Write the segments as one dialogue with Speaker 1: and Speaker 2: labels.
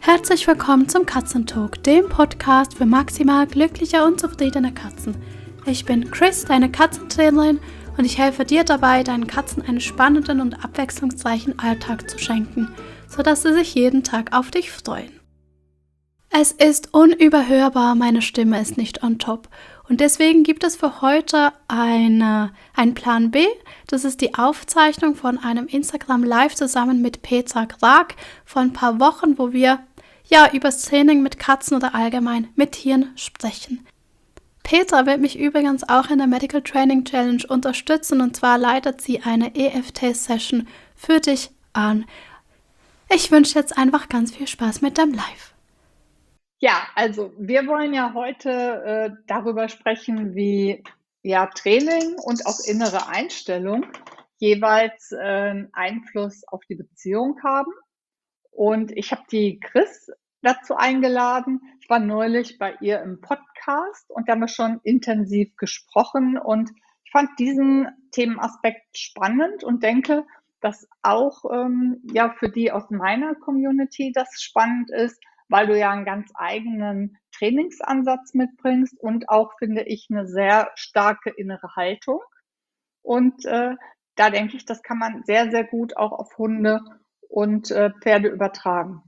Speaker 1: Herzlich willkommen zum Katzentalk, dem Podcast für maximal glückliche und zufriedene Katzen. Ich bin Chris, deine Katzentrainerin, und ich helfe dir dabei, deinen Katzen einen spannenden und abwechslungsreichen Alltag zu schenken, sodass sie sich jeden Tag auf dich freuen. Es ist unüberhörbar, meine Stimme ist nicht on top. Und deswegen gibt es für heute einen Plan B. Das ist die Aufzeichnung von einem Instagram Live zusammen mit Petra Grag vor ein paar Wochen, wo wir über das Training mit Katzen oder allgemein mit Tieren sprechen. Petra wird mich übrigens auch in der Medical Training Challenge unterstützen, und zwar leitet sie eine EFT-Session für dich an. Ich wünsche jetzt einfach ganz viel Spaß mit dem Live.
Speaker 2: Ja, also wir wollen ja heute darüber sprechen, wie Training und auch innere Einstellung jeweils Einfluss auf die Beziehung haben. Und ich habe die Chris dazu eingeladen. Ich war neulich bei ihr im Podcast und da haben wir schon intensiv gesprochen. Und ich fand diesen Themenaspekt spannend und denke, dass auch für die aus meiner Community das spannend ist, weil du ja einen ganz eigenen Trainingsansatz mitbringst und auch, finde ich, eine sehr starke innere Haltung. Und da denke ich, das kann man sehr, sehr gut auch auf Hunde und Pferde übertragen.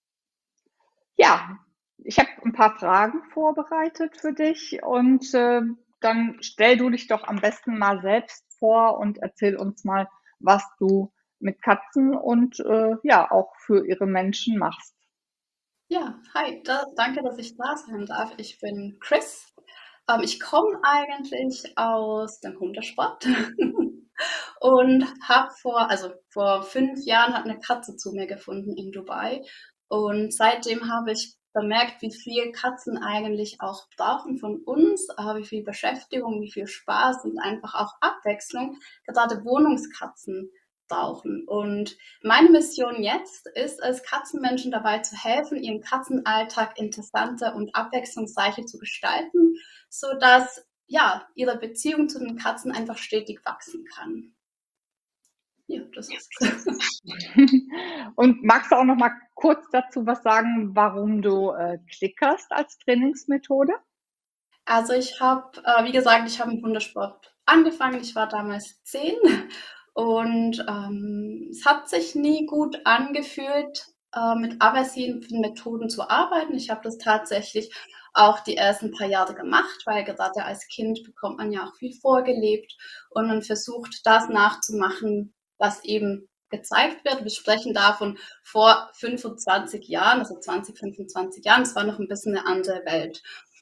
Speaker 2: Ja, ich habe ein paar Fragen vorbereitet für dich und dann stell du dich doch am besten mal selbst vor und erzähl uns mal, was du mit Katzen und auch für ihre Menschen machst.
Speaker 1: Ja, hi, danke, dass ich da sein darf. Ich bin Chris. Ich komme eigentlich aus dem Hundesport und habe vor 5 Jahren hat eine Katze zu mir gefunden in Dubai. Und seitdem habe ich bemerkt, wie viel Katzen eigentlich auch brauchen von uns, wie viel Beschäftigung, wie viel Spaß und einfach auch Abwechslung gerade Wohnungskatzen brauchen. Und meine Mission jetzt ist es, Katzenmenschen dabei zu helfen, ihren Katzenalltag interessanter und abwechslungsreicher zu gestalten, sodass ihre Beziehung zu den Katzen einfach stetig wachsen kann. Ja, das ist
Speaker 2: Und magst du auch noch mal kurz dazu was sagen, warum du klickerst als Trainingsmethode?
Speaker 1: Also ich habe, wie gesagt, ich habe im Hundesport angefangen. Ich war damals 10 und es hat sich nie gut angefühlt, mit aversiven Methoden zu arbeiten. Ich habe das tatsächlich auch die ersten paar Jahre gemacht, weil gerade als Kind bekommt man ja auch viel vorgelebt und man versucht, das nachzumachen, was eben gezeigt wird. Wir sprechen davon vor 25 Jahren, also 20, 25 Jahren. Es war noch ein bisschen eine andere Welt.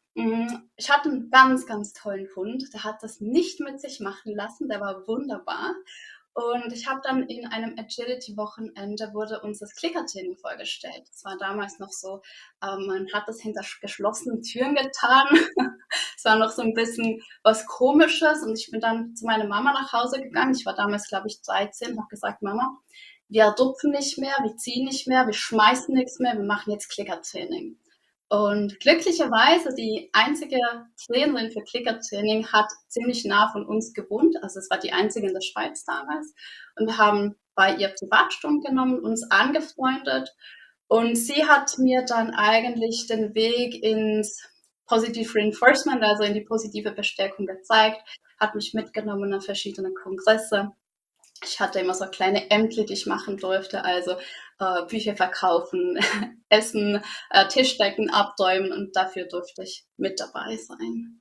Speaker 1: Ich hatte einen ganz, ganz tollen Hund, der hat das nicht mit sich machen lassen, der war wunderbar. Und ich habe dann in einem Agility-Wochenende wurde uns das Clicker-Training vorgestellt. Das war damals noch so, man hat das hinter geschlossenen Türen getan. Es war noch so ein bisschen was Komisches und ich bin dann zu meiner Mama nach Hause gegangen. Ich war damals, glaube ich, 13 und habe gesagt, Mama, wir rupfen nicht mehr, wir ziehen nicht mehr, wir schmeißen nichts mehr, wir machen jetzt Clicker-Training. Und glücklicherweise die einzige Trainerin für Clicker-Training hat ziemlich nah von uns gewohnt. Also es war die einzige in der Schweiz damals. Und wir haben bei ihr Privatstunden genommen, uns angefreundet. Und sie hat mir dann eigentlich den Weg ins Positive Reinforcement, also in die positive Bestärkung gezeigt, hat mich mitgenommen an verschiedene Kongresse. Ich hatte immer so kleine Ämter, die ich machen durfte, also Bücher verkaufen, Essen, Tischdecken abräumen, und dafür durfte ich mit dabei sein.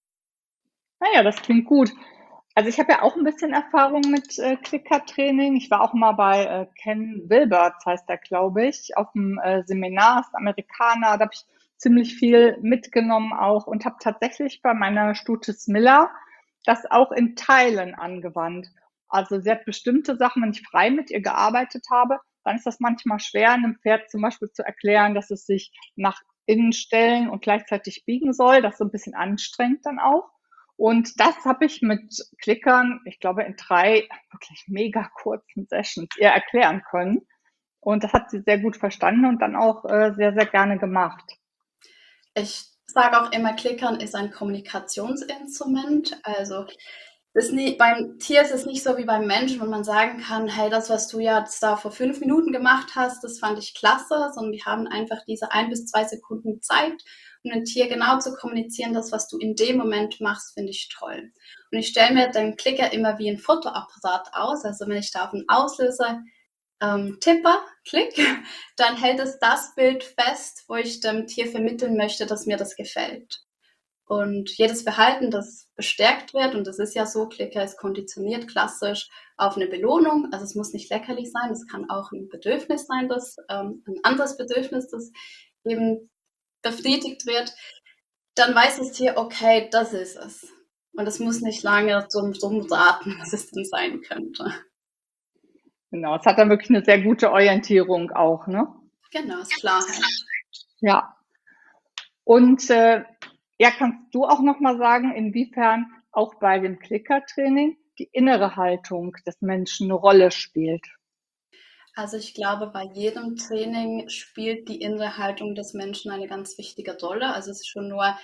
Speaker 2: Naja, das klingt gut. Also ich habe ja auch ein bisschen Erfahrung mit Clicker-Training. Ich war auch mal bei Ken Wilberts, heißt er, glaube ich, auf dem Seminar, ist Amerikaner. Da habe ich ziemlich viel mitgenommen auch und habe tatsächlich bei meiner Stute Smilla das auch in Teilen angewandt. Also sie hat bestimmte Sachen, wenn ich frei mit ihr gearbeitet habe, dann ist das manchmal schwer, einem Pferd zum Beispiel zu erklären, dass es sich nach innen stellen und gleichzeitig biegen soll. Das ist so ein bisschen anstrengend dann auch. Und das habe ich mit Klickern, ich glaube, in 3 wirklich mega kurzen Sessions ihr erklären können. Und das hat sie sehr gut verstanden und dann auch sehr, sehr gerne gemacht.
Speaker 1: Ich sage auch immer, Klickern ist ein Kommunikationsinstrument. Also Beim Tier ist es nicht so wie beim Menschen, wo man sagen kann, hey, das, was du jetzt da vor 5 Minuten gemacht hast, das fand ich klasse, sondern wir haben einfach diese 1 bis 2 Sekunden Zeit, um dem Tier genau zu kommunizieren, das, was du in dem Moment machst, finde ich toll. Und ich stelle mir den Klicker immer wie ein Fotoapparat aus, also wenn ich da auf den Auslöser tippe, klick, dann hält es das Bild fest, wo ich dem Tier vermitteln möchte, dass mir das gefällt. Und jedes Verhalten, das bestärkt wird, und das ist ja so, Klicker ist konditioniert klassisch auf eine Belohnung. Also es muss nicht leckerlich sein, es kann auch ein Bedürfnis sein, ein anderes Bedürfnis, das eben befriedigt wird. Dann weiß das Tier, okay, das ist es. Und es muss nicht lange zum raten, was es denn sein könnte.
Speaker 2: Genau, es hat dann wirklich eine sehr gute Orientierung auch, ne?
Speaker 1: Genau, ist Klarheit.
Speaker 2: Ja. Und ja, kannst du auch noch mal sagen, inwiefern auch bei dem Klickertraining die innere Haltung des Menschen eine Rolle spielt?
Speaker 1: Also ich glaube, bei jedem Training spielt die innere Haltung des Menschen eine ganz wichtige Rolle. Also es ist schon nur,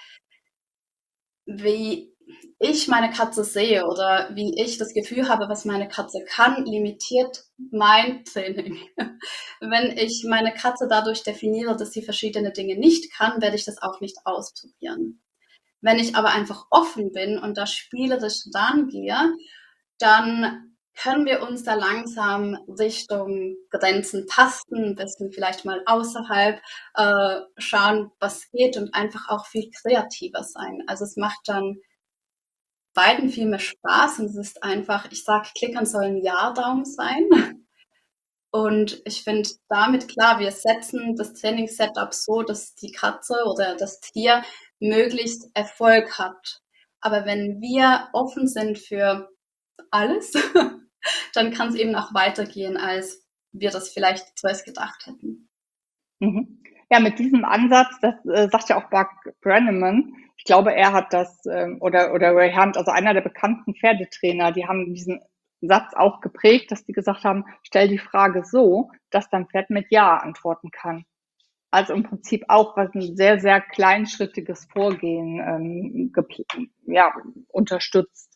Speaker 1: wie ich meine Katze sehe oder wie ich das Gefühl habe, was meine Katze kann, limitiert mein Training. Wenn ich meine Katze dadurch definiere, dass sie verschiedene Dinge nicht kann, werde ich das auch nicht ausprobieren. Wenn ich aber einfach offen bin und da spielerisch rangehe, dann können wir uns da langsam Richtung Grenzen tasten, ein bisschen vielleicht mal außerhalb schauen, was geht und einfach auch viel kreativer sein. Also es macht dann beiden viel mehr Spaß und es ist einfach, ich sage, Klickern soll ein Ja-Daumen sein. Und ich finde damit klar, wir setzen das Trainingssetup so, dass die Katze oder das Tier möglichst Erfolg hat. Aber wenn wir offen sind für alles, dann kann es eben auch weitergehen, als wir das vielleicht zuerst gedacht hätten.
Speaker 2: Mhm. Ja, mit diesem Ansatz, das sagt ja auch Buck Brannaman. Ich glaube, er hat das, oder Ray Hunt, also einer der bekannten Pferdetrainer, die haben diesen Satz auch geprägt, dass die gesagt haben, stell die Frage so, dass dein Pferd mit Ja antworten kann. Also im Prinzip auch was ein sehr, sehr kleinschrittiges Vorgehen ja, unterstützt.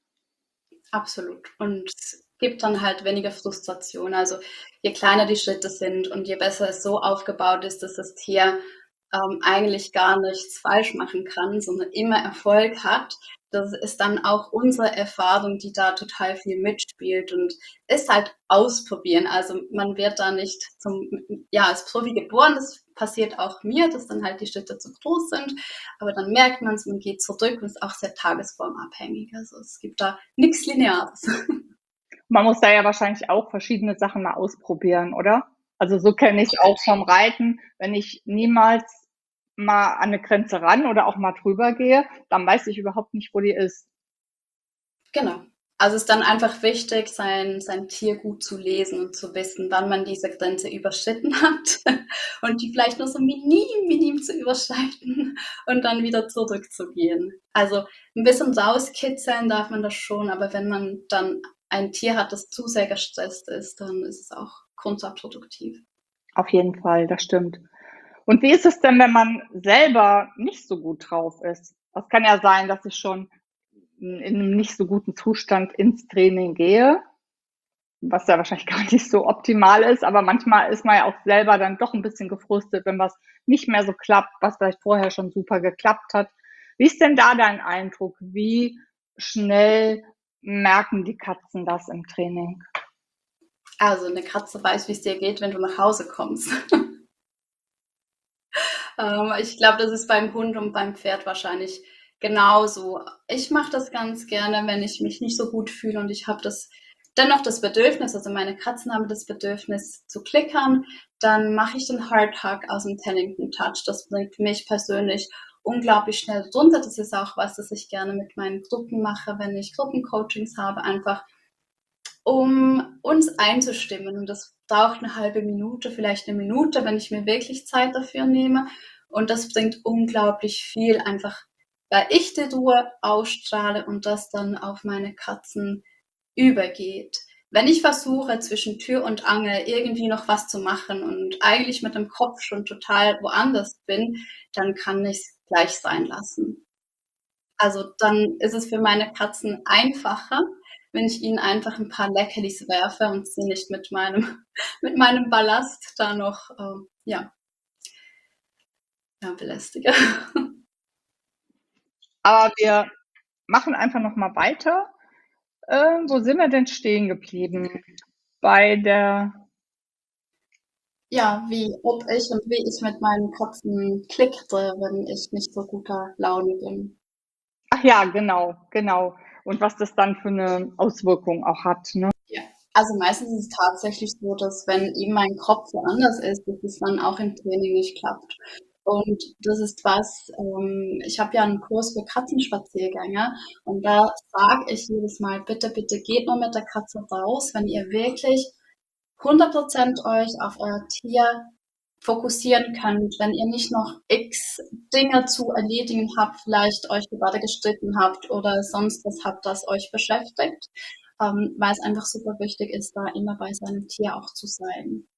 Speaker 1: Absolut. Und es gibt dann halt weniger Frustration. Also je kleiner die Schritte sind und je besser es so aufgebaut ist, dass das Tier eigentlich gar nichts falsch machen kann, sondern immer Erfolg hat. Das ist dann auch unsere Erfahrung, die da total viel mitspielt und ist halt ausprobieren. Also man wird da nicht als Profi geboren. Das passiert auch mir, dass dann halt die Schritte zu groß sind. Aber dann merkt man es, man geht zurück und ist auch sehr tagesformabhängig. Also es gibt da nichts Lineares.
Speaker 2: Man muss da ja wahrscheinlich auch verschiedene Sachen mal ausprobieren, oder? Also so kenne ich auch vom Reiten, wenn ich niemals mal an eine Grenze ran oder auch mal drüber gehe, dann weiß ich überhaupt nicht, wo die ist.
Speaker 1: Genau. Also es ist dann einfach wichtig, sein Tier gut zu lesen und zu wissen, wann man diese Grenze überschritten hat und die vielleicht nur so minim zu überschreiten und dann wieder zurückzugehen. Also ein bisschen rauskitzeln darf man das schon, aber wenn man dann ein Tier hat, das zu sehr gestresst ist, dann ist es auch kontraproduktiv.
Speaker 2: Auf jeden Fall, das stimmt. Und wie ist es denn, wenn man selber nicht so gut drauf ist? Es kann ja sein, dass ich schon in einem nicht so guten Zustand ins Training gehe, was ja wahrscheinlich gar nicht so optimal ist, aber manchmal ist man ja auch selber dann doch ein bisschen gefrustet, wenn was nicht mehr so klappt, was vielleicht vorher schon super geklappt hat. Wie ist denn da dein Eindruck? Wie schnell merken die Katzen das im Training?
Speaker 1: Also eine Katze weiß, wie es dir geht, wenn du nach Hause kommst. Ich glaube, das ist beim Hund und beim Pferd wahrscheinlich genauso. Ich mache das ganz gerne, wenn ich mich nicht so gut fühle und ich habe dennoch das Bedürfnis, also meine Katzen haben das Bedürfnis zu klickern, dann mache ich den Hard Hug aus dem Tellington Touch. Das bringt mich persönlich unglaublich schnell runter. Das ist auch was, das ich gerne mit meinen Gruppen mache, wenn ich Gruppencoachings habe, einfach um uns einzustimmen. Und das braucht eine halbe Minute, vielleicht eine Minute, wenn ich mir wirklich Zeit dafür nehme. Und das bringt unglaublich viel, einfach weil ich die Ruhe ausstrahle und das dann auf meine Katzen übergeht. Wenn ich versuche, zwischen Tür und Angel irgendwie noch was zu machen und eigentlich mit dem Kopf schon total woanders bin, dann kann ich es gleich sein lassen. Also dann ist es für meine Katzen einfacher, wenn ich ihnen einfach ein paar Leckerlis werfe und sie nicht mit meinem, mit meinem Ballast da noch ja, ja, belästige.
Speaker 2: Aber wir machen einfach noch mal weiter. Wo sind wir denn stehen geblieben? Bei der,
Speaker 1: Ja, wie ob ich und wie ich mit meinen Katzen klickte, wenn ich nicht so guter Laune bin.
Speaker 2: ach ja, genau, genau. Und was das dann für eine Auswirkung auch hat, ne?
Speaker 1: Ja. Also meistens ist es tatsächlich so, dass wenn eben mein Kopf woanders ist, dass es dann auch im Training nicht klappt. Und das ist was, ich habe ja einen Kurs für Katzenspaziergänger und da sage ich jedes Mal, bitte, bitte geht nur mit der Katze raus, wenn ihr wirklich 100% euch auf euer Tier fokussieren könnt, wenn ihr nicht noch x Dinge zu erledigen habt, vielleicht euch gerade gestritten habt oder sonst was habt, das euch beschäftigt, weil es einfach super wichtig ist, da immer bei seinem Tier auch zu sein.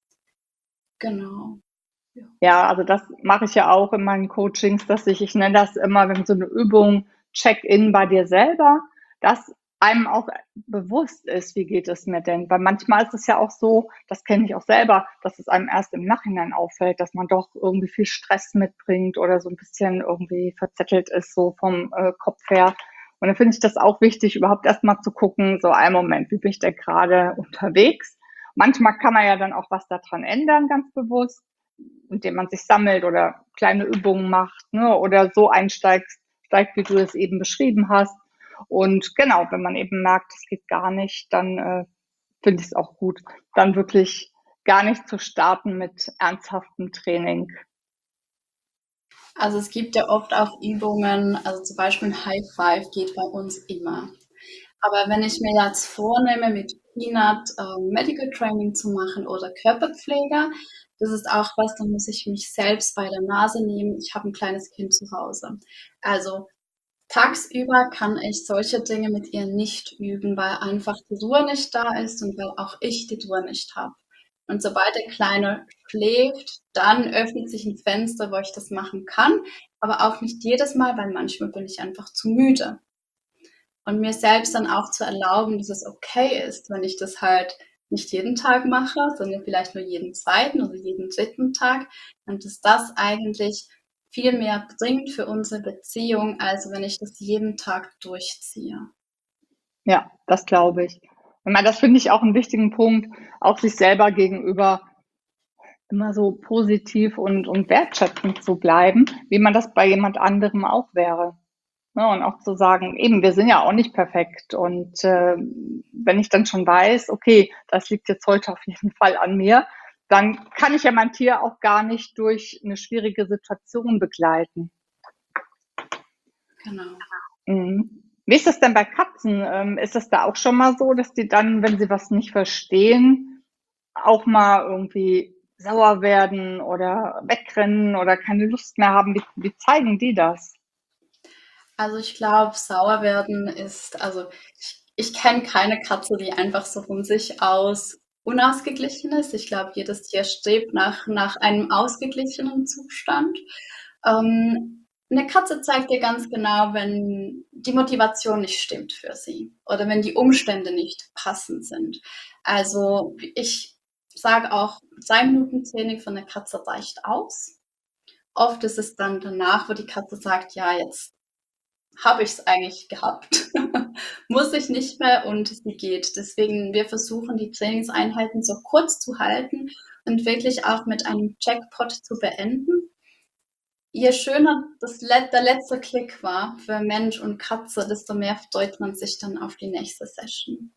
Speaker 1: Genau. Ja.
Speaker 2: Ja, also das mache ich ja auch in meinen Coachings, dass ich nenne das immer, wenn so eine Übung Check-in bei dir selber, dass einem auch bewusst ist, wie geht es mir denn? Weil manchmal ist es ja auch so, das kenne ich auch selber, dass es einem erst im Nachhinein auffällt, dass man doch irgendwie viel Stress mitbringt oder so ein bisschen irgendwie verzettelt ist, so vom Kopf her. Und dann finde ich das auch wichtig, überhaupt erst mal zu gucken, so einen Moment, wie bin ich denn gerade unterwegs? Manchmal kann man ja dann auch was daran ändern, ganz bewusst, indem man sich sammelt oder kleine Übungen macht, ne, oder so steigt, wie du es eben beschrieben hast. Und genau, wenn man eben merkt, es geht gar nicht, dann finde ich es auch gut, dann wirklich gar nicht zu starten mit ernsthaftem Training.
Speaker 1: Also es gibt ja oft auch Übungen, also zum Beispiel ein High Five geht bei uns immer. Aber wenn ich mir jetzt vornehme, mit Peanut Medical Training zu machen oder Körperpflege, das ist auch was, da muss ich mich selbst bei der Nase nehmen. Ich habe ein kleines Kind zu Hause. Also tagsüber kann ich solche Dinge mit ihr nicht üben, weil einfach die Ruhe nicht da ist und weil auch ich die Ruhe nicht habe. Und sobald der Kleine schläft, dann öffnet sich ein Fenster, wo ich das machen kann, aber auch nicht jedes Mal, weil manchmal bin ich einfach zu müde. Und mir selbst dann auch zu erlauben, dass es okay ist, wenn ich das halt nicht jeden Tag mache, sondern vielleicht nur jeden zweiten oder jeden dritten Tag. Und dass das eigentlich viel mehr bringt für unsere Beziehung, als wenn ich das jeden Tag durchziehe.
Speaker 2: Ja, das glaube ich. Ich meine, das finde ich auch einen wichtigen Punkt, auch sich selber gegenüber immer so positiv und wertschätzend zu bleiben, wie man das bei jemand anderem auch wäre. Ne, und auch zu sagen, eben, wir sind ja auch nicht perfekt. Und wenn ich dann schon weiß, okay, das liegt jetzt heute auf jeden Fall an mir, dann kann ich ja mein Tier auch gar nicht durch eine schwierige Situation begleiten.
Speaker 1: Genau.
Speaker 2: Mhm. Wie ist das denn bei Katzen? Ist das da auch schon mal so, dass die dann, wenn sie was nicht verstehen, auch mal irgendwie sauer werden oder wegrennen oder keine Lust mehr haben? Wie zeigen die das?
Speaker 1: Also ich glaube, sauer werden ist, also ich kenne keine Katze, die einfach so von sich aus unausgeglichen ist. Ich glaube, jedes Tier strebt nach einem ausgeglichenen Zustand. Eine Katze zeigt dir ganz genau, wenn die Motivation nicht stimmt für sie oder wenn die Umstände nicht passend sind. Also ich sage auch, 2 Minuten Training von der Katze reicht aus. Oft ist es dann danach, wo die Katze sagt, ja, jetzt habe ich es eigentlich gehabt, muss ich nicht mehr und sie geht. Deswegen, wir versuchen die Trainingseinheiten so kurz zu halten und wirklich auch mit einem Jackpot zu beenden. Je schöner der letzte Klick war für Mensch und Katze, desto mehr freut man sich dann auf die nächste Session.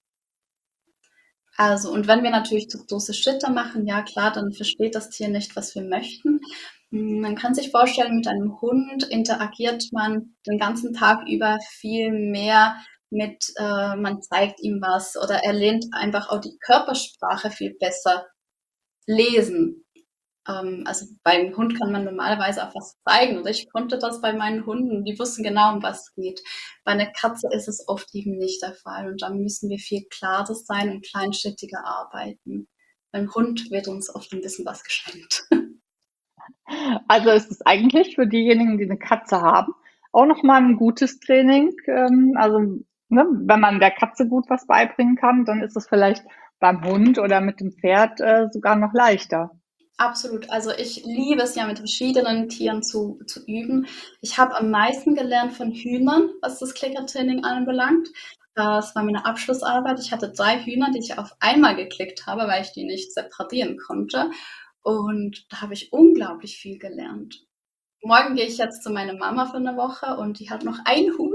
Speaker 1: Also, und wenn wir natürlich zu große Schritte machen, ja klar, dann versteht das Tier nicht, was wir möchten. Man kann sich vorstellen, mit einem Hund interagiert man den ganzen Tag über viel mehr mit, man zeigt ihm was oder er lernt einfach auch die Körpersprache viel besser lesen. Also beim Hund kann man normalerweise auch was zeigen oder ich konnte das bei meinen Hunden, die wussten genau, um was es geht. Bei einer Katze ist es oft eben nicht der Fall und da müssen wir viel klarer sein und kleinschrittiger arbeiten. Beim Hund wird uns oft ein bisschen was geschenkt.
Speaker 2: Also ist es eigentlich für diejenigen, die eine Katze haben, auch nochmal ein gutes Training. Also, ne, wenn man der Katze gut was beibringen kann, dann ist es vielleicht beim Hund oder mit dem Pferd sogar noch leichter.
Speaker 1: Absolut. Also ich liebe es ja, mit verschiedenen Tieren zu üben. Ich habe am meisten gelernt von Hühnern, was das Klickertraining anbelangt. Das war meine Abschlussarbeit. Ich hatte 3 Hühner, die ich auf einmal geklickt habe, weil ich die nicht separatieren konnte. Und da habe ich unglaublich viel gelernt. Morgen gehe ich jetzt zu meiner Mama für eine Woche und die hat noch ein Huhn,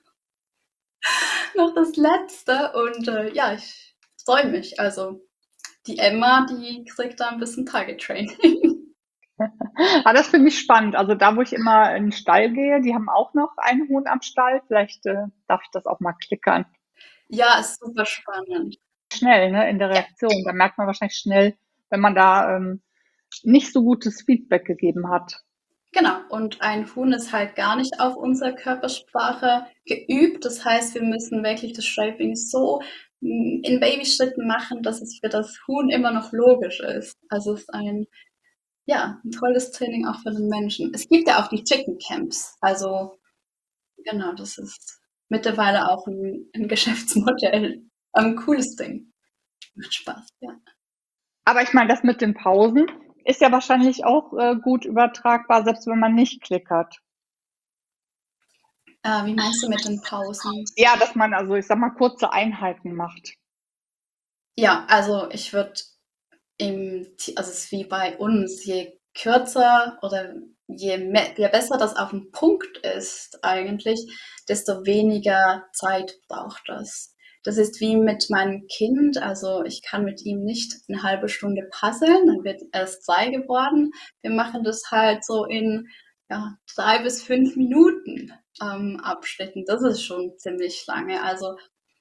Speaker 1: noch das letzte. Und ja, ich freue mich. Also die Emma, die kriegt da ein bisschen Target Training.
Speaker 2: Aber das finde ich spannend. Also da, wo ich immer in den Stall gehe, die haben auch noch ein Huhn am Stall. Vielleicht darf ich das auch mal klickern.
Speaker 1: Ja, ist super spannend.
Speaker 2: Schnell, ne, in der
Speaker 1: Ja,
Speaker 2: Reaktion. Da merkt man wahrscheinlich schnell, wenn man da nicht so gutes Feedback gegeben hat.
Speaker 1: genau. Und ein Huhn ist halt gar nicht auf unsere Körpersprache geübt. Das heißt, wir müssen wirklich das Shaping so in Babyschritten machen, dass es für das Huhn immer noch logisch ist. Also es ist ja, ein tolles Training auch für den Menschen. Es gibt ja auch die Chicken Camps. Also genau, das ist mittlerweile auch ein Geschäftsmodell. Ein cooles Ding. Macht Spaß, ja.
Speaker 2: Aber ich meine, das mit den Pausen ist ja wahrscheinlich auch gut übertragbar, selbst wenn man nicht klickert.
Speaker 1: Wie meinst du mit den Pausen?
Speaker 2: Ja, dass man also, ich sag mal, kurze Einheiten macht.
Speaker 1: Ja, also ich würde also es ist wie bei uns, je kürzer oder je besser das auf den Punkt ist eigentlich, desto weniger Zeit braucht das. Das ist wie mit meinem Kind, also ich kann mit ihm nicht eine halbe Stunde puzzeln, dann wird erst 2 geworden. Wir machen das halt so in ja, 3 bis 5 Minuten Abschnitten. Das ist schon ziemlich lange. Also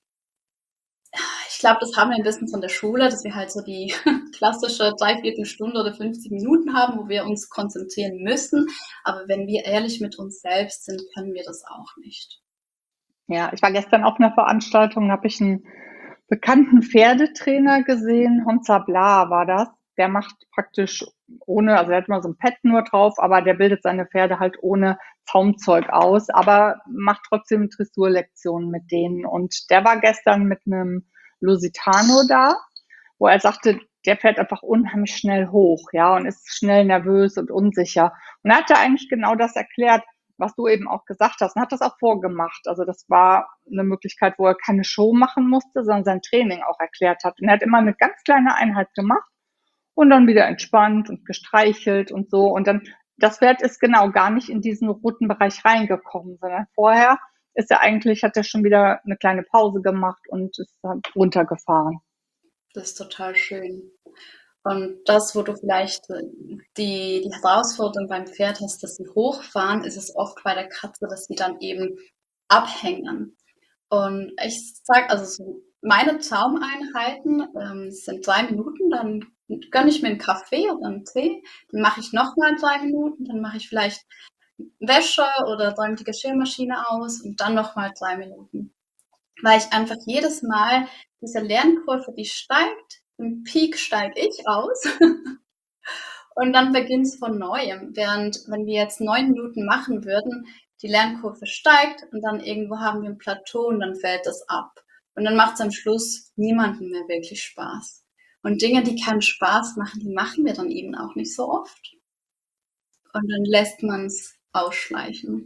Speaker 1: ich glaube, das haben wir ein bisschen von der Schule, dass wir halt so die klassische Dreiviertelstunde oder 50 Minuten haben, wo wir uns konzentrieren müssen. Aber wenn wir ehrlich mit uns selbst sind, können wir das auch nicht.
Speaker 2: Ja, ich war gestern auf einer Veranstaltung, habe ich einen bekannten Pferdetrainer gesehen, Honza Bla war das. Der macht praktisch ohne, also er hat immer so ein Pad nur drauf, aber der bildet seine Pferde halt ohne Zaumzeug aus, aber macht trotzdem Dressurlektionen mit denen. Und der war gestern mit einem Lusitano da, wo er sagte, der fährt einfach unheimlich schnell hoch, ja, und ist schnell nervös und unsicher. Und er hat ja eigentlich genau das erklärt, was du eben auch gesagt hast, und hat das auch vorgemacht. Also das war eine Möglichkeit, wo er keine Show machen musste, sondern sein Training auch erklärt hat. Und er hat immer eine ganz kleine Einheit gemacht und dann wieder entspannt und gestreichelt und so. Und dann, das Pferd ist genau gar nicht in diesen roten Bereich reingekommen, sondern vorher ist er eigentlich, hat er schon wieder eine kleine Pause gemacht und ist dann runtergefahren.
Speaker 1: Das ist total schön. Und das, wo du vielleicht die Herausforderung beim Pferd hast, dass sie hochfahren, ist es oft bei der Katze, dass sie dann eben abhängen. Und ich sage, also so meine Zaumeinheiten sind 3 Minuten, dann gönne ich mir einen Kaffee oder einen Tee, dann mache ich nochmal 3 Minuten, dann mache ich vielleicht Wäsche oder räume die Geschirrmaschine aus und dann nochmal 3 Minuten. Weil ich einfach jedes Mal diese Lernkurve, die steigt, im Peak steige ich aus und dann beginnt es von neuem. Während wenn wir jetzt 9 Minuten machen würden, die Lernkurve steigt und dann irgendwo haben wir ein Plateau und dann fällt das ab. Und dann macht es am Schluss niemandem mehr wirklich Spaß. Und Dinge, die keinen Spaß machen, die machen wir dann eben auch nicht so oft. Und dann lässt man es ausschleichen.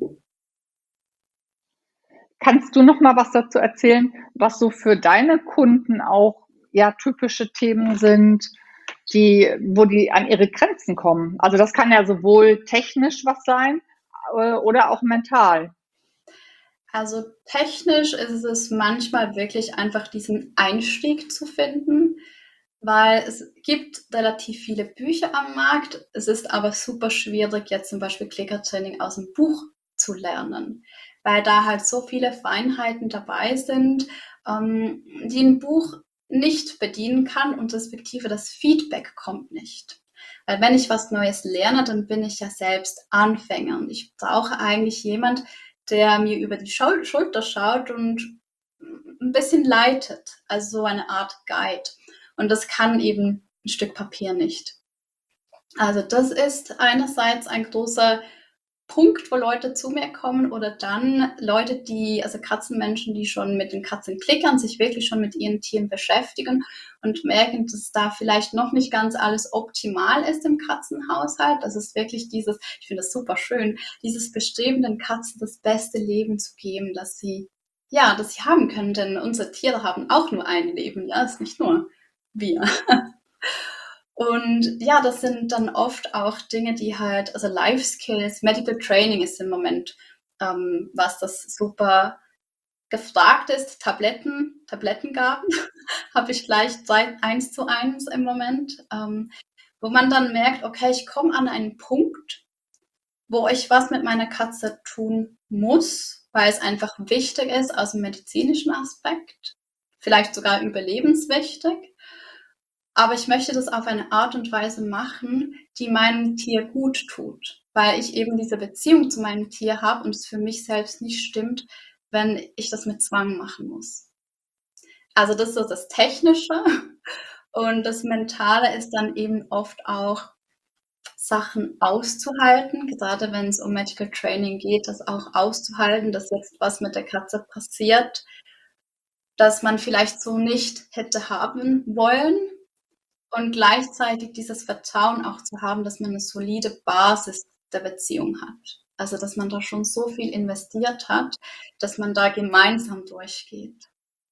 Speaker 2: Kannst du noch mal was dazu erzählen, was so für deine Kunden auch ja typische Themen sind, die, wo die an ihre Grenzen kommen? Also das kann ja sowohl technisch was sein oder auch mental.
Speaker 1: Also technisch ist es manchmal wirklich einfach diesen Einstieg zu finden, weil es gibt relativ viele Bücher am Markt. Es ist aber super schwierig, jetzt zum Beispiel Klickertraining aus dem Buch zu lernen, weil da halt so viele Feinheiten dabei sind, die ein Buch nicht bedienen kann und respektive das Feedback kommt nicht. Weil wenn ich was Neues lerne, dann bin ich ja selbst Anfänger und ich brauche eigentlich jemand, der mir über die Schulter schaut und ein bisschen leitet, also so eine Art Guide. Und das kann eben ein Stück Papier nicht. Also das ist einerseits ein großer Punkt, wo Leute zu mir kommen oder dann Leute, also Katzenmenschen, die schon mit den Katzen klickern, sich wirklich schon mit ihren Tieren beschäftigen und merken, dass da vielleicht noch nicht ganz alles optimal ist im Katzenhaushalt. Das ist wirklich ich finde das super schön, dieses Bestreben, den Katzen das beste Leben zu geben, dass sie haben können, denn unsere Tiere haben auch nur ein Leben, ja, ist nicht nur wir. Und ja, das sind dann oft auch Dinge, die halt, also Life Skills, Medical Training ist im Moment, was das super gefragt ist. Tablettengaben habe ich gleich 1:1 im Moment, wo man dann merkt, okay, ich komme an einen Punkt, wo ich was mit meiner Katze tun muss, weil es einfach wichtig ist aus dem medizinischen Aspekt, vielleicht sogar überlebenswichtig. Aber ich möchte das auf eine Art und Weise machen, die meinem Tier gut tut, weil ich eben diese Beziehung zu meinem Tier habe und es für mich selbst nicht stimmt, wenn ich das mit Zwang machen muss. Also das ist so das Technische und das Mentale ist dann eben oft auch Sachen auszuhalten, gerade wenn es um Medical Training geht, das auch auszuhalten, dass jetzt was mit der Katze passiert, das man vielleicht so nicht hätte haben wollen. Und gleichzeitig dieses Vertrauen auch zu haben, dass man eine solide Basis der Beziehung hat. Also, dass man da schon so viel investiert hat, dass man da gemeinsam durchgeht.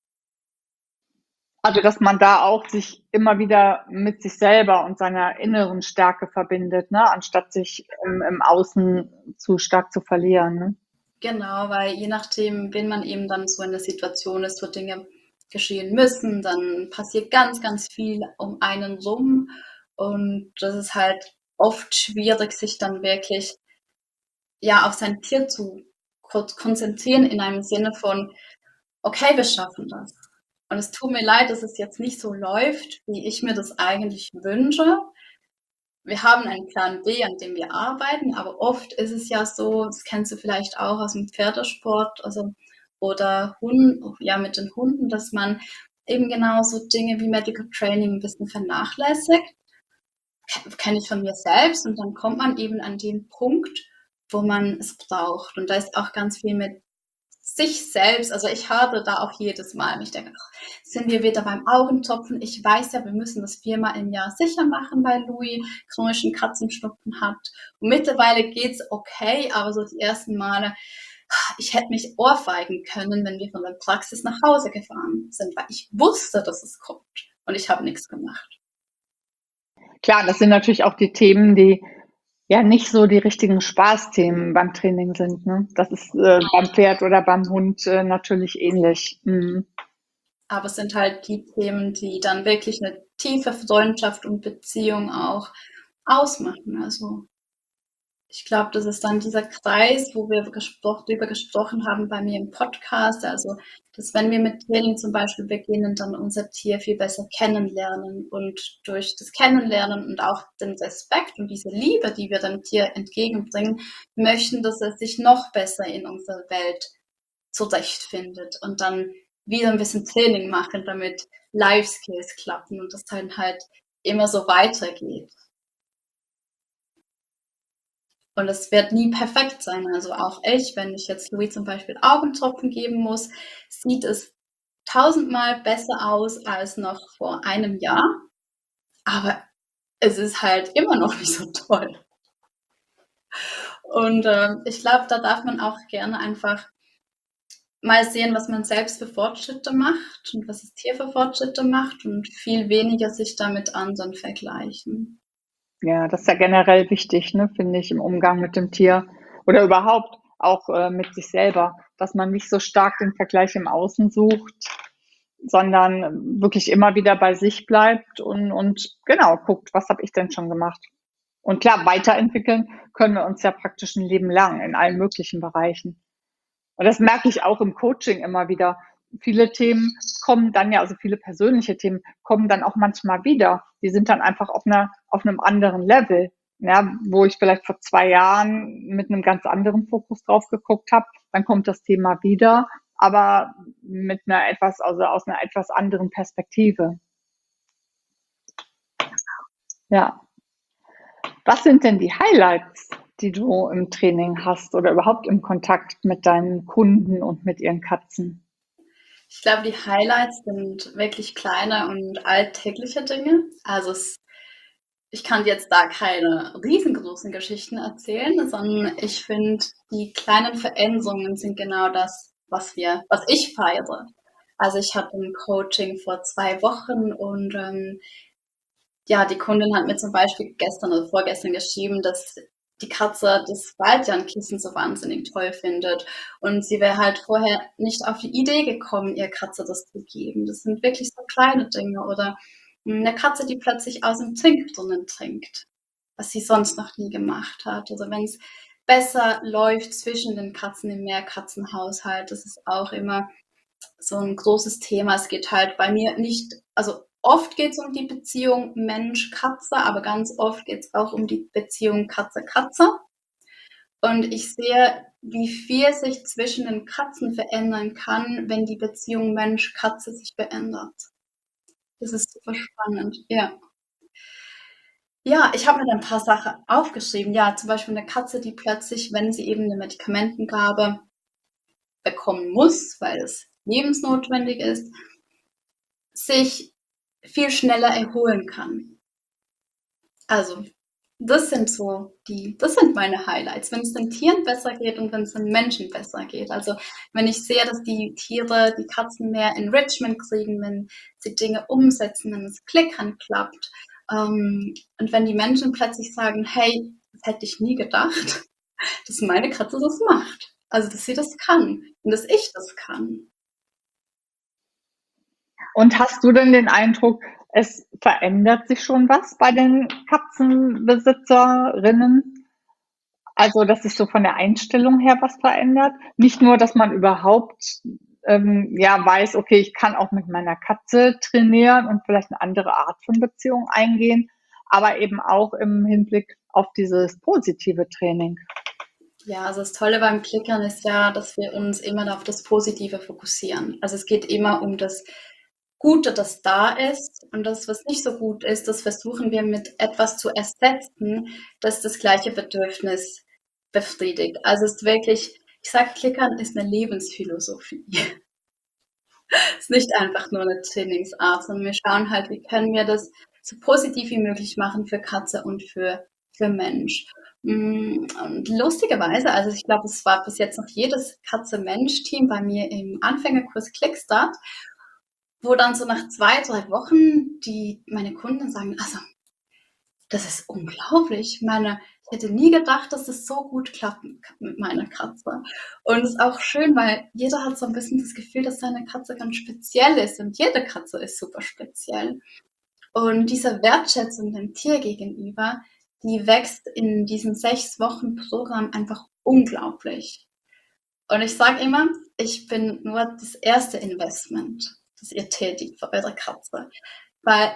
Speaker 2: Also, dass man da auch sich immer wieder mit sich selber und seiner inneren Stärke verbindet, ne, anstatt sich im Außen zu stark zu verlieren, ne?
Speaker 1: Genau, weil je nachdem, wenn man eben dann so in der Situation ist, wo Dinge geschehen müssen, dann passiert ganz, ganz viel um einen rum. Und das ist halt oft schwierig, sich dann wirklich auf sein Tier zu konzentrieren in einem Sinne von, okay, wir schaffen das. Und es tut mir leid, dass es jetzt nicht so läuft, wie ich mir das eigentlich wünsche. Wir haben einen Plan B, an dem wir arbeiten, aber oft ist es ja so, das kennst du vielleicht auch aus dem Pferdesport, also oder mit den Hunden, dass man eben genau so Dinge wie Medical Training ein bisschen vernachlässigt. Kenne ich von mir selbst und dann kommt man eben an den Punkt, wo man es braucht. Und da ist auch ganz viel mit sich selbst, also ich hadere da auch jedes Mal. Ich denke, ach, sind wir wieder beim Augentropfen? Ich weiß ja, wir müssen das 4-mal im Jahr sicher machen, weil Louis chronischen Katzenschnupfen hat. Und mittlerweile geht's okay, aber so die ersten Male, ich hätte mich ohrfeigen können, wenn wir von der Praxis nach Hause gefahren sind, weil ich wusste, dass es kommt. Und ich habe nichts gemacht.
Speaker 2: Klar, das sind natürlich auch die Themen, die ja nicht so die richtigen Spaßthemen beim Training sind, ne? Das ist beim Pferd oder beim Hund natürlich ähnlich. Mhm.
Speaker 1: Aber es sind halt die Themen, die dann wirklich eine tiefe Freundschaft und Beziehung auch ausmachen. Also ich glaube, das ist dann dieser Kreis, wo wir drüber gesprochen haben bei mir im Podcast. Also, dass wenn wir mit Training zum Beispiel beginnen, dann unser Tier viel besser kennenlernen und durch das Kennenlernen und auch den Respekt und diese Liebe, die wir dem Tier entgegenbringen, möchten, dass es sich noch besser in unserer Welt zurechtfindet und dann wieder ein bisschen Training machen, damit Life Skills klappen und das dann halt immer so weitergeht. Und es wird nie perfekt sein. Also auch ich, wenn ich jetzt Louis zum Beispiel Augentropfen geben muss, sieht es tausendmal besser aus als noch vor einem Jahr. Aber es ist halt immer noch nicht so toll. Und ich glaube, da darf man auch gerne einfach mal sehen, was man selbst für Fortschritte macht und was das Tier für Fortschritte macht und viel weniger sich da mit anderen vergleichen.
Speaker 2: Ja, das ist ja generell wichtig, ne, finde ich, im Umgang mit dem Tier oder überhaupt auch mit sich selber, dass man nicht so stark den Vergleich im Außen sucht, sondern wirklich immer wieder bei sich bleibt und genau guckt, was habe ich denn schon gemacht. Und klar, weiterentwickeln können wir uns ja praktisch ein Leben lang in allen möglichen Bereichen. Und das merke ich auch im Coaching immer wieder. Viele Themen kommen dann ja, also viele persönliche Themen kommen dann auch manchmal wieder. Die sind dann einfach auf einem anderen Level. Ja, wo ich vielleicht vor 2 Jahren mit einem ganz anderen Fokus drauf geguckt habe, dann kommt das Thema wieder, aber mit also aus einer etwas anderen Perspektive. Ja. Was sind denn die Highlights die du im Training hast oder überhaupt im Kontakt mit deinen Kunden und mit ihren Katzen?
Speaker 1: Ich glaube, die Highlights sind wirklich kleine und alltägliche Dinge. Also ich kann jetzt da keine riesengroßen Geschichten erzählen, sondern ich finde, die kleinen Veränderungen sind genau das, was ich feiere. Also ich hatte ein Coaching vor 2 Wochen und ja, die Kundin hat mir zum Beispiel gestern oder vorgestern geschrieben, dass die Katze das Baldriankissen so wahnsinnig toll findet. Und sie wäre halt vorher nicht auf die Idee gekommen, ihr Katze das zu geben. Das sind wirklich so kleine Dinge. Oder eine Katze, die plötzlich aus dem Trinkbrunnen trinkt, was sie sonst noch nie gemacht hat. Also wenn es besser läuft zwischen den Katzen im Mehrkatzenhaushalt, das ist auch immer so ein großes Thema. Es geht halt bei mir nicht, also oft geht es um die Beziehung Mensch-Katze, aber ganz oft geht es auch um die Beziehung Katze-Katze. Und ich sehe, wie viel sich zwischen den Katzen verändern kann, wenn die Beziehung Mensch-Katze sich verändert. Das ist super spannend, ja. Ja, ich habe mir dann ein paar Sachen aufgeschrieben. Ja, zum Beispiel eine Katze, die plötzlich, wenn sie eben eine Medikamentengabe bekommen muss, weil es lebensnotwendig ist, sich viel schneller erholen kann. Also, das sind meine Highlights, wenn es den Tieren besser geht und wenn es den Menschen besser geht. Also, wenn ich sehe, dass die Tiere, die Katzen mehr Enrichment kriegen, wenn sie Dinge umsetzen, wenn es klickern klappt. Und wenn die Menschen plötzlich sagen, hey, das hätte ich nie gedacht, dass meine Katze das macht. Also, dass sie das kann und dass ich das kann.
Speaker 2: Und hast du denn den Eindruck, es verändert sich schon was bei den Katzenbesitzerinnen? Also, dass sich so von der Einstellung her was verändert? Nicht nur, dass man überhaupt ja weiß, okay, ich kann auch mit meiner Katze trainieren und vielleicht eine andere Art von Beziehung eingehen, aber eben auch im Hinblick auf dieses positive Training.
Speaker 1: Ja, also das Tolle beim Klickern ist ja, dass wir uns immer auf das Positive fokussieren. Also es geht immer um das Gute, das da ist, und das, was nicht so gut ist, das versuchen wir mit etwas zu ersetzen, das das gleiche Bedürfnis befriedigt. Also es ist wirklich, ich sage, Klickern ist eine Lebensphilosophie. Es ist nicht einfach nur eine Trainingsart, sondern wir schauen halt, wie können wir das so positiv wie möglich machen für Katze und für Mensch. Und lustigerweise, also ich glaube, es war bis jetzt noch jedes Katze-Mensch-Team bei mir im Anfängerkurs Clickstart, wo dann so nach 2, 3 Wochen meine Kunden sagen, also das ist unglaublich. Ich meine, ich hätte nie gedacht, dass es so gut klappt mit meiner Katze. Und es ist auch schön, weil jeder hat so ein bisschen das Gefühl, dass seine Katze ganz speziell ist und jede Katze ist super speziell. Und diese Wertschätzung dem Tier gegenüber, die wächst in diesem 6 Wochen Programm einfach unglaublich. Und ich sage immer, ich bin nur das erste Investment, das ihr tätigt für eure Katze. Weil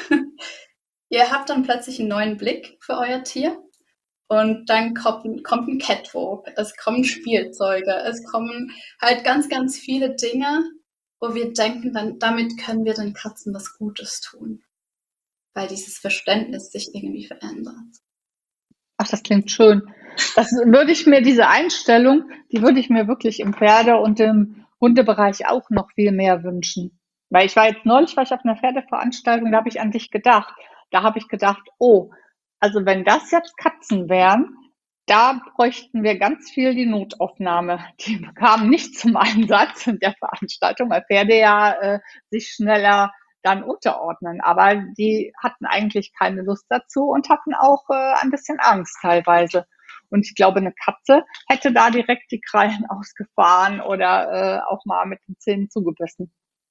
Speaker 1: ihr habt dann plötzlich einen neuen Blick für euer Tier und dann kommt ein Catwalk, es kommen Spielzeuge, es kommen halt ganz, ganz viele Dinge, wo wir denken, dann damit können wir den Katzen was Gutes tun, weil dieses Verständnis sich irgendwie verändert.
Speaker 2: Ach, das klingt schön. Diese Einstellung, die würde ich mir wirklich im Pferde- und im Hundebereich auch noch viel mehr wünschen. Weil neulich war ich auf einer Pferdeveranstaltung, da habe ich an dich gedacht. Da habe ich gedacht, oh, also wenn das jetzt Katzen wären, da bräuchten wir ganz viel die Notaufnahme. Die kamen nicht zum Einsatz in der Veranstaltung, weil Pferde ja sich schneller dann unterordnen. Aber die hatten eigentlich keine Lust dazu und hatten auch ein bisschen Angst teilweise. Und ich glaube, eine Katze hätte da direkt die Krallen ausgefahren oder auch mal mit den Zähnen zugebissen.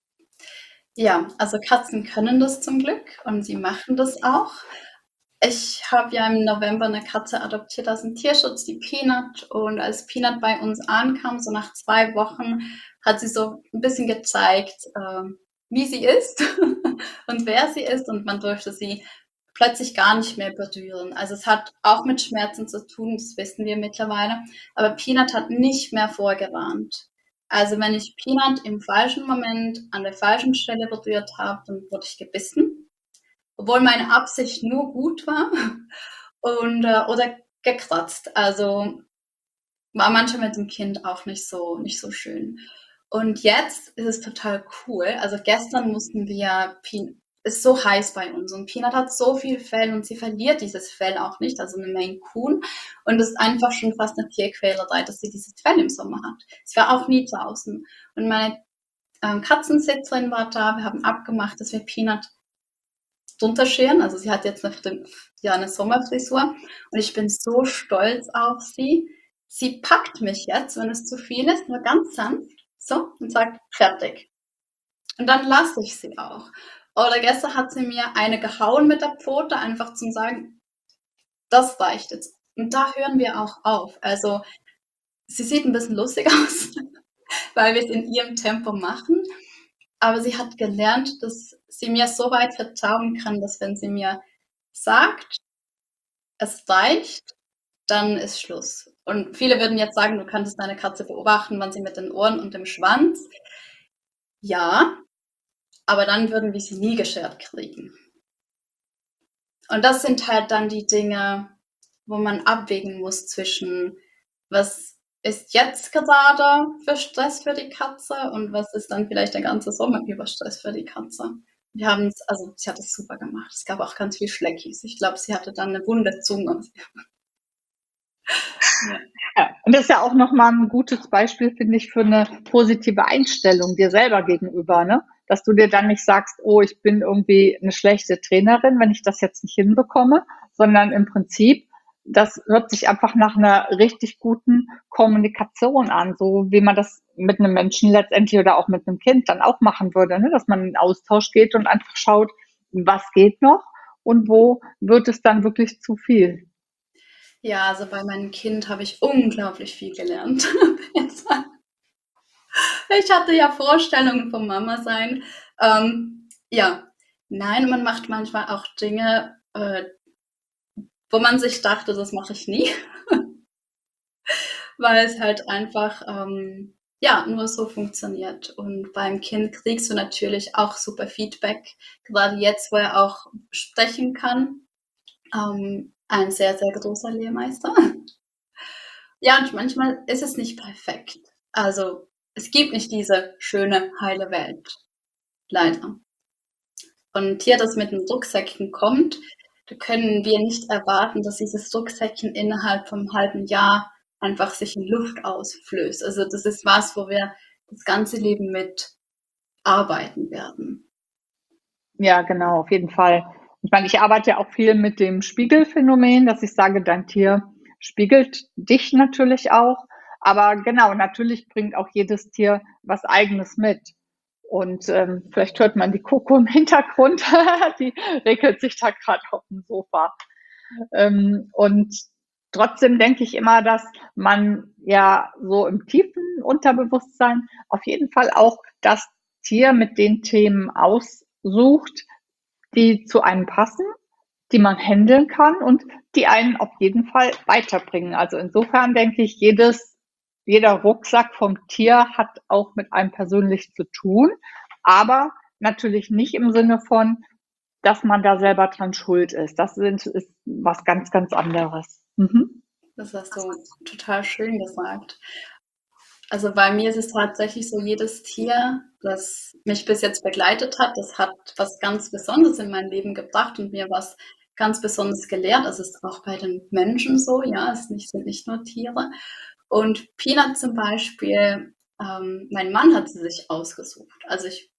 Speaker 1: Ja, also Katzen können das zum Glück und sie machen das auch. Ich habe ja im November eine Katze adoptiert aus dem Tierschutz, die Peanut. Und als Peanut bei uns ankam, so nach 2 Wochen, hat sie so ein bisschen gezeigt, wie sie ist und wer sie ist. Und man durfte sie plötzlich gar nicht mehr berühren. Also es hat auch mit Schmerzen zu tun, das wissen wir mittlerweile. Aber Peanut hat nicht mehr vorgewarnt. Also wenn ich Peanut im falschen Moment an der falschen Stelle berührt habe, dann wurde ich gebissen, obwohl meine Absicht nur gut war. Oder gekratzt. Also war manchmal mit dem Kind auch nicht so schön. Und jetzt ist es total cool. Also gestern mussten wir, ist so heiß bei uns und Peanut hat so viel Fell und sie verliert dieses Fell auch nicht, also eine Maine Coon. Und es ist einfach schon fast eine Tierquälerei, dass sie dieses Fell im Sommer hat. Sie war auch nie draußen. Und meine Katzensitzerin war da, wir haben abgemacht, dass wir Peanut drunter scheren. Also sie hat jetzt eine Sommerfrisur und ich bin so stolz auf sie. Sie packt mich jetzt, wenn es zu viel ist, nur ganz sanft, so, und sagt, fertig. Und dann lasse ich sie auch. Oder gestern hat sie mir eine gehauen mit der Pfote, einfach zum sagen, das reicht jetzt. Und da hören wir auch auf. Also sie sieht ein bisschen lustig aus, weil wir es in ihrem Tempo machen. Aber sie hat gelernt, dass sie mir so weit vertrauen kann, dass wenn sie mir sagt, es reicht, dann ist Schluss. Und viele würden jetzt sagen, du kannst deine Katze beobachten, wann sie mit den Ohren und dem Schwanz. Ja, aber dann würden wir sie nie geschert kriegen. Und das sind halt dann die Dinge, wo man abwägen muss zwischen, was ist jetzt gerade für Stress für die Katze und was ist dann vielleicht der ganze Sommer über Stress für die Katze. Wir haben es, also sie hat es super gemacht. Es gab auch ganz viel Schleckis. Ich glaube, sie hatte dann eine wunde Zunge. Ja.
Speaker 2: Ja, und das ist ja auch nochmal ein gutes Beispiel, finde ich, für eine positive Einstellung dir selber gegenüber, ne? Dass du dir dann nicht sagst, oh, ich bin irgendwie eine schlechte Trainerin, wenn ich das jetzt nicht hinbekomme, sondern im Prinzip, das hört sich einfach nach einer richtig guten Kommunikation an, so wie man das mit einem Menschen letztendlich oder auch mit einem Kind dann auch machen würde, ne? Dass man in Austausch geht und einfach schaut, was geht noch und wo wird es dann wirklich zu viel.
Speaker 1: Ja, also bei meinem Kind habe ich unglaublich viel gelernt. Ich hatte ja Vorstellungen vom Mama sein. Ja, nein, man macht manchmal auch Dinge, wo man sich dachte, das mache ich nie, weil es halt einfach ja nur so funktioniert. Und beim Kind kriegst du natürlich auch super Feedback, gerade jetzt, wo er auch sprechen kann. Ein sehr, sehr großer Lehrmeister. Ja, und manchmal ist es nicht perfekt. Also es gibt nicht diese schöne, heile Welt. Leider. Und ein Tier, das mit einem Rucksäckchen kommt, da können wir nicht erwarten, dass dieses Rucksäckchen innerhalb vom halben Jahr einfach sich in Luft ausflößt. Also das ist was, wo wir das ganze Leben mit arbeiten werden.
Speaker 2: Ja, genau, auf jeden Fall. Ich meine, ich arbeite ja auch viel mit dem Spiegelphänomen, dass ich sage, dein Tier spiegelt dich natürlich auch. Aber genau, natürlich bringt auch jedes Tier was Eigenes mit. Und vielleicht hört man die Coco im Hintergrund, die regelt sich da gerade auf dem Sofa. Und trotzdem denke ich immer, dass man ja so im tiefen Unterbewusstsein auf jeden Fall auch das Tier mit den Themen aussucht, die zu einem passen, die man handeln kann und die einen auf jeden Fall weiterbringen. Also insofern denke ich, jeder Rucksack vom Tier hat auch mit einem persönlich zu tun, aber natürlich nicht im Sinne von, dass man da selber dran schuld ist. Ist was ganz, ganz anderes. Mhm.
Speaker 1: Das hast du total schön gesagt. Also bei mir ist es tatsächlich so, jedes Tier, das mich bis jetzt begleitet hat, das hat was ganz Besonderes in mein Leben gebracht und mir was ganz Besonderes gelehrt. Das ist auch bei den Menschen so, ja, sind nicht nur Tiere. Und Peanut zum Beispiel, mein Mann hat sie sich ausgesucht. Also ich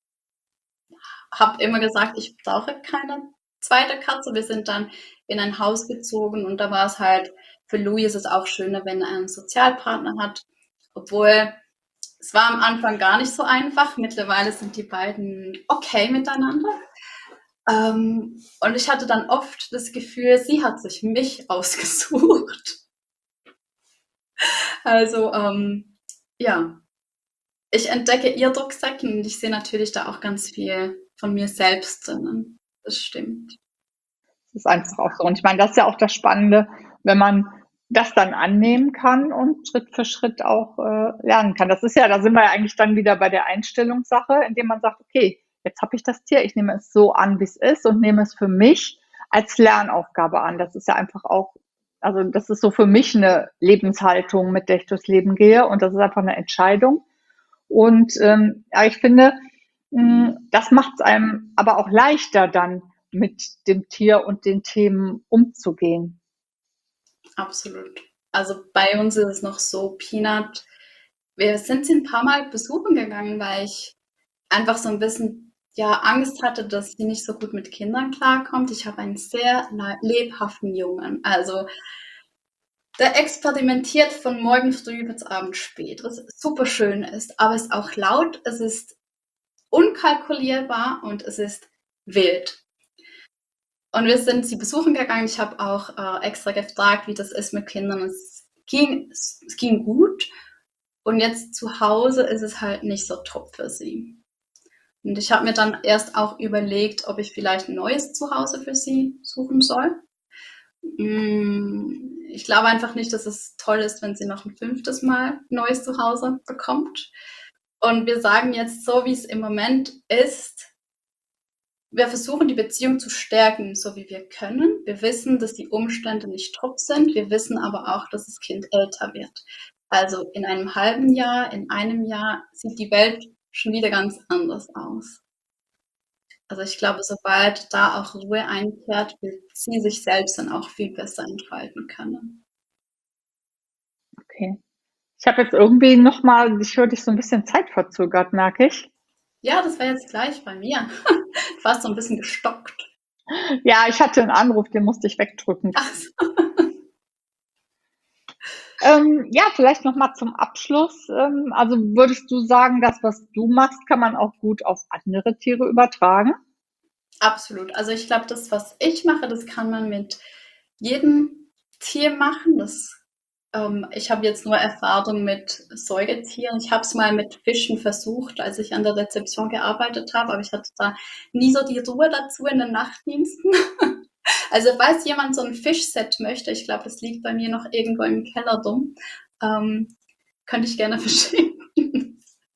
Speaker 1: habe immer gesagt, ich brauche keine zweite Katze. Wir sind dann in ein Haus gezogen und da war es halt, für Louis ist es auch schöner, wenn er einen Sozialpartner hat, obwohl es war am Anfang gar nicht so einfach. Mittlerweile sind die beiden okay miteinander. Und ich hatte dann oft das Gefühl, sie hat sich mich ausgesucht. Also ja, ich entdecke ihr Rucksäckchen und ich sehe natürlich da auch ganz viel von mir selbst drinnen. Das stimmt.
Speaker 2: Das ist einfach auch so. Und ich meine, das ist ja auch das Spannende, wenn man das dann annehmen kann und Schritt für Schritt auch lernen kann. Das ist ja, da sind wir ja eigentlich dann wieder bei der Einstellungssache, indem man sagt, okay, jetzt habe ich das Tier, ich nehme es so an, wie es ist und nehme es für mich als Lernaufgabe an. Das ist ja einfach auch Also das ist so für mich eine Lebenshaltung, mit der ich durchs Leben gehe und das ist einfach eine Entscheidung. Und ja, ich finde, das macht es einem aber auch leichter, dann mit dem Tier und den Themen umzugehen.
Speaker 1: Absolut. Also bei uns ist es noch so, Peanut, wir sind sie ein paar Mal besuchen gegangen, weil ich einfach so ein bisschen, ja, Angst hatte, dass sie nicht so gut mit Kindern klarkommt. Ich habe einen sehr lebhaften Jungen. Also der experimentiert von morgen früh bis abends spät, was super schön ist, aber es ist auch laut, es ist unkalkulierbar und es ist wild. Und wir sind sie besuchen gegangen. Ich habe auch extra gefragt, wie das ist mit Kindern. Es ging gut. Und jetzt zu Hause ist es halt nicht so top für sie. Und ich habe mir dann erst auch überlegt, ob ich vielleicht ein neues Zuhause für sie suchen soll. Ich glaube einfach nicht, dass es toll ist, wenn sie noch ein fünftes Mal ein neues Zuhause bekommt. Und wir sagen jetzt so, wie es im Moment ist, wir versuchen die Beziehung zu stärken, so wie wir können. Wir wissen, dass die Umstände nicht top sind. Wir wissen aber auch, dass das Kind älter wird. Also in einem halben Jahr, in einem Jahr sieht die Welt schon wieder ganz anders aus. Also ich glaube, sobald da auch Ruhe einkehrt, wird sie sich selbst dann auch viel besser entfalten können.
Speaker 2: Okay. Ich habe jetzt irgendwie noch mal, ich höre dich so ein bisschen zeitverzögert, merke ich.
Speaker 1: Ja, das war jetzt gleich bei mir. Fast so ein bisschen gestockt.
Speaker 2: Ja, ich hatte einen Anruf, den musste ich wegdrücken.
Speaker 1: Ach so.
Speaker 2: Ja, vielleicht noch mal zum Abschluss. Also würdest du sagen, das, was du machst, kann man auch gut auf andere Tiere übertragen?
Speaker 1: Absolut. Also ich glaube, das, was ich mache, das kann man mit jedem Tier machen. Ich habe jetzt nur Erfahrung mit Säugetieren. Ich habe es mal mit Fischen versucht, als ich an der Rezeption gearbeitet habe, aber ich hatte da nie so die Ruhe dazu in den Nachtdiensten. Also falls jemand so ein Fischset möchte, ich glaube, das liegt bei mir noch irgendwo im Keller rum, ähm, könnte ich gerne verschicken.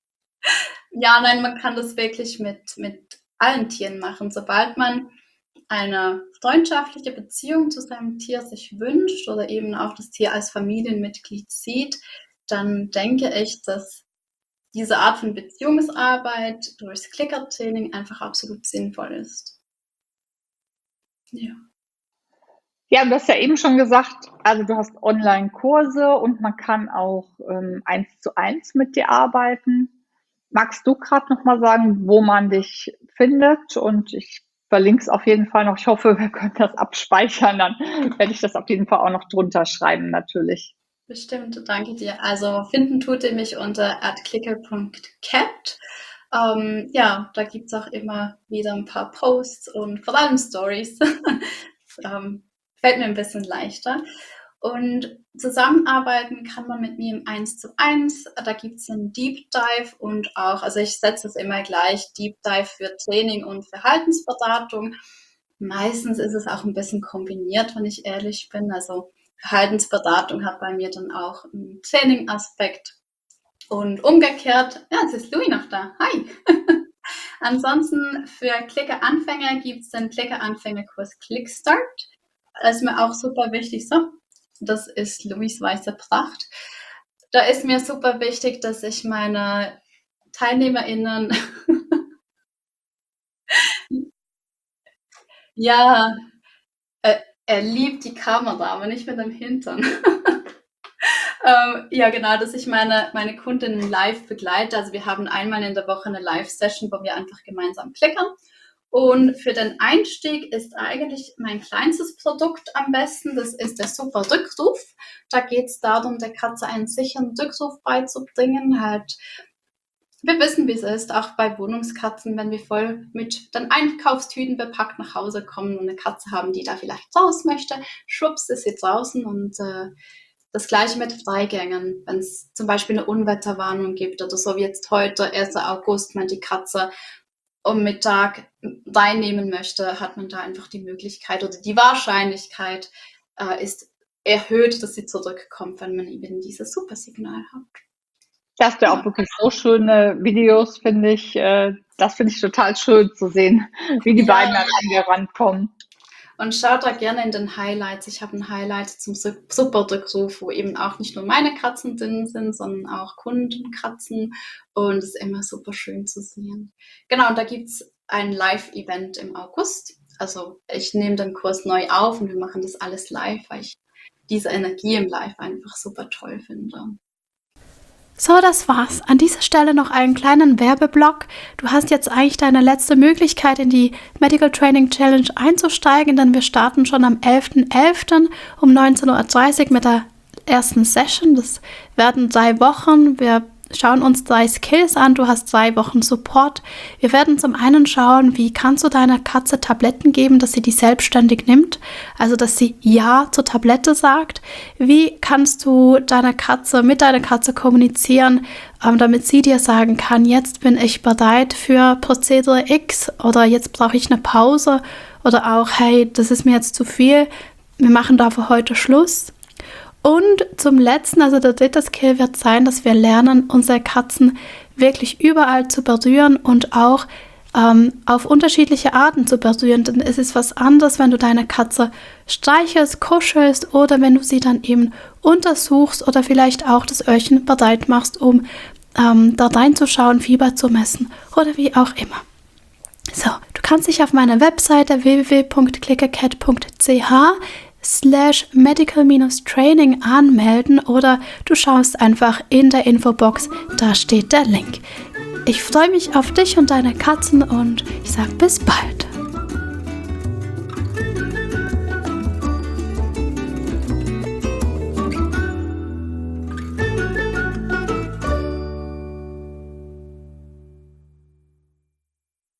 Speaker 1: Ja, nein, man kann das wirklich mit allen Tieren machen. Sobald man eine freundschaftliche Beziehung zu seinem Tier sich wünscht oder eben auch das Tier als Familienmitglied sieht, dann denke ich, dass diese Art von Beziehungsarbeit durchs Klickertraining einfach absolut sinnvoll ist. Ja.
Speaker 2: Ja, du hast ja eben schon gesagt, also du hast Online-Kurse und man kann auch 1:1 mit dir arbeiten. Magst du gerade noch mal sagen, wo man dich findet? Und ich verlinke es auf jeden Fall noch. Ich hoffe, wir können das abspeichern. Dann werde ich das auf jeden Fall auch noch drunter schreiben, natürlich.
Speaker 1: Bestimmt, danke dir. Also finden tut ihr mich unter @clicker.cat. Ja, da gibt es auch immer wieder ein paar Posts und vor allem Stories. Fällt mir ein bisschen leichter. Und zusammenarbeiten kann man mit mir im 1:1. Da gibt es einen Deep Dive und auch, also ich setze es immer gleich, Deep Dive für Training und Verhaltensberatung. Meistens ist es auch ein bisschen kombiniert, wenn ich ehrlich bin. Also Verhaltensberatung hat bei mir dann auch einen Training-Aspekt. Und umgekehrt, ja, jetzt ist Louis noch da. Hi. Ansonsten für Clicker-Anfänger gibt es den Clicker-Anfänger-Kurs Clickstart. Das ist mir auch super wichtig. So, das ist Louis weiße Pracht. Da ist mir super wichtig, dass ich meine TeilnehmerInnen, ja, er liebt die Kamera, aber nicht mit dem Hintern. Ja, genau, dass ich meine Kundinnen live begleite. Also wir haben einmal in der Woche eine Live-Session, wo wir einfach gemeinsam klickern. Und für den Einstieg ist eigentlich mein kleinstes Produkt am besten. Das ist der Super Rückruf. Da geht es darum, der Katze einen sicheren Rückruf beizubringen. Halt, wir wissen, wie es ist, auch bei Wohnungskatzen, wenn wir voll mit den Einkaufstüten bepackt nach Hause kommen und eine Katze haben, die da vielleicht raus möchte. Schwupps ist sie draußen und das gleiche mit Freigängen. Wenn es zum Beispiel eine Unwetterwarnung gibt oder so wie jetzt heute, 1. August, wenn die Katze um Mittag reinnehmen möchte, hat man da einfach die Möglichkeit oder die Wahrscheinlichkeit ist erhöht, dass sie zurückkommt, wenn man eben dieses Supersignal hat.
Speaker 2: Da hast du ja auch
Speaker 1: Ja,
Speaker 2: wirklich so schöne Videos, finde ich. Das finde ich total schön zu sehen, wie die
Speaker 1: ja,
Speaker 2: beiden an angerannt kommen.
Speaker 1: Und schaut da gerne in den Highlights. Ich habe ein Highlight zum Supportrückruf, wo eben auch nicht nur meine Katzen drin sind, sondern auch Kundenkatzen. Und es ist immer super schön zu sehen. Genau, und da gibt es ein Live-Event im August. Also ich nehme den Kurs neu auf und wir machen das alles live, weil ich diese Energie im Live einfach super toll finde.
Speaker 3: So, das war's. An dieser Stelle noch einen kleinen Werbeblock. Du hast jetzt eigentlich deine letzte Möglichkeit, in die Medical Training Challenge einzusteigen, denn wir starten schon am 11.11. um 19.30 Uhr mit der ersten Session. Das werden 3 Wochen. Wir schauen uns 3 Skills an. Du hast 2 Wochen Support. Wir werden zum einen schauen, wie kannst du deiner Katze Tabletten geben, dass sie die selbstständig nimmt, also dass sie Ja zur Tablette sagt. Wie kannst du mit deiner Katze kommunizieren, damit sie dir sagen kann, jetzt bin ich bereit für Prozedere X oder jetzt brauche ich eine Pause oder auch, hey, das ist mir jetzt zu viel, wir machen da für heute Schluss. Und zum letzten, also der dritte Skill wird sein, dass wir lernen, unsere Katzen wirklich überall zu berühren und auch auf unterschiedliche Arten zu berühren. Denn es ist was anderes, wenn du deine Katze streichelst, kuschelst oder wenn du sie dann eben untersuchst oder vielleicht auch das Öhrchen bereit machst, um da reinzuschauen, Fieber zu messen oder wie auch immer. So, du kannst dich auf meiner Webseite www.clickercat.ch/medical-training anmelden oder du schaust einfach in der Infobox, da steht der Link. Ich freue mich auf dich und deine Katzen und ich sage bis bald.